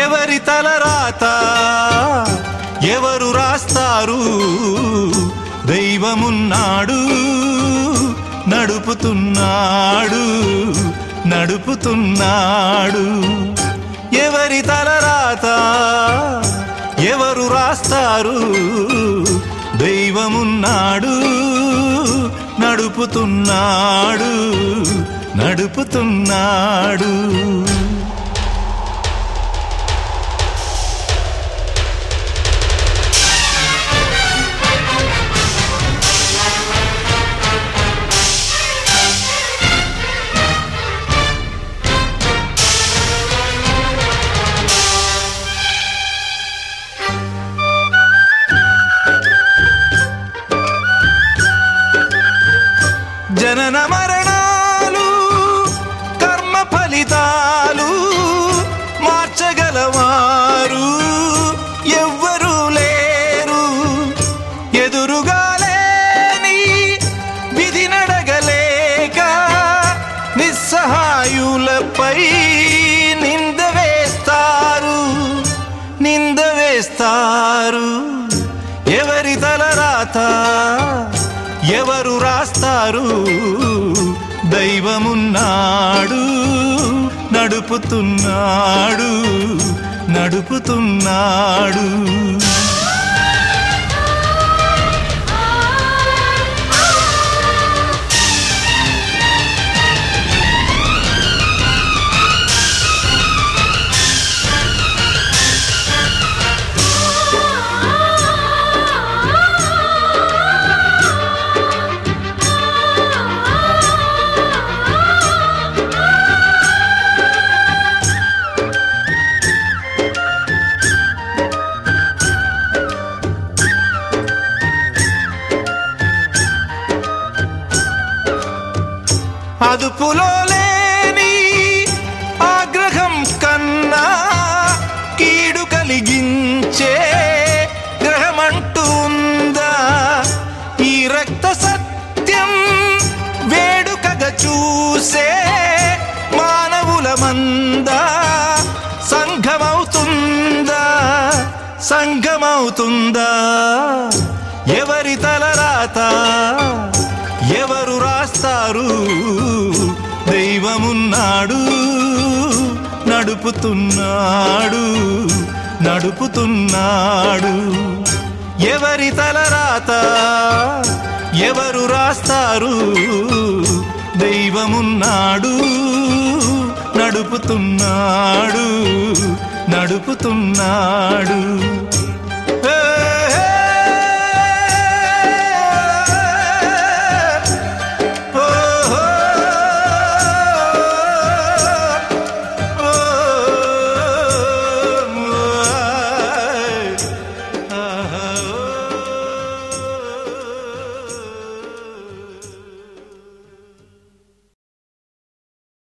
ఎవరి తలరాత ఎవరు రాస్తారు? దైవమున్నాడు, నడుపుతున్నాడు, నడుపుతున్నాడు. ఎవరి తలరాత ఎవరు రాస్తారు? దైవమున్నాడు, నడుపుతున్నాడు, నడుపుతున్నాడు. జనన మరణాలు కర్మ ఫలితాలు మార్చగలవారు ఎవ్వరూ లేరు. ఎదురుగా లేని విధి నడగలేక నిస్సహాయులపై నింద వేస్తారు, నింద వేస్తారు. ఎవరి తలరాత ఎవరు రాస్తారు? దైవమున్నాడు, నడుపుతున్నాడు, నడుపుతున్నాడు. అదుపులో లేని ఆగ్రహం కన్నా కీడు కలిగించే గ్రహమంటూ ఉందా? ఈ రక్త సత్యం వేడుకగా చూసే మానవుల మందా సంఘమవుతుందా, సంఘమవుతుందా? ఎవరి తలరాత ఎవరు రాస్తారు? దైవమున్నాడు, నడుపుతున్నాడు, నడుపుతున్నాడు. ఎవరి తలరాత ఎవరు రాస్తారు? దైవమున్నాడు, నడుపుతున్నాడు, నడుపుతున్నాడు.